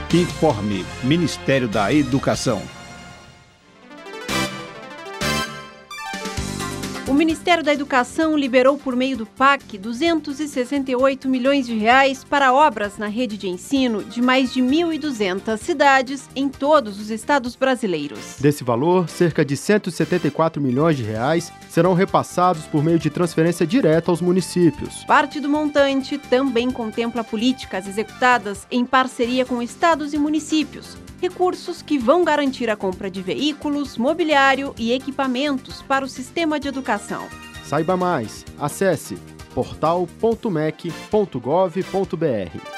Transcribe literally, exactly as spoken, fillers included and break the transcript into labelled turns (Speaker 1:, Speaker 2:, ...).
Speaker 1: Informe Ministério da Educação.
Speaker 2: O Ministério da Educação liberou por meio do P A C duzentos e sessenta e oito milhões de reais para obras na rede de ensino de mais de mil e duzentas cidades em todos os estados brasileiros.
Speaker 3: Desse valor, cerca de cento e setenta e quatro milhões de reais serão repassados por meio de transferência direta aos municípios.
Speaker 2: Parte do montante também contempla políticas executadas em parceria com estados e municípios. Recursos que vão garantir a compra de veículos, mobiliário e equipamentos para o sistema de educação.
Speaker 3: Saiba mais, acesse portal ponto mec ponto gov ponto br.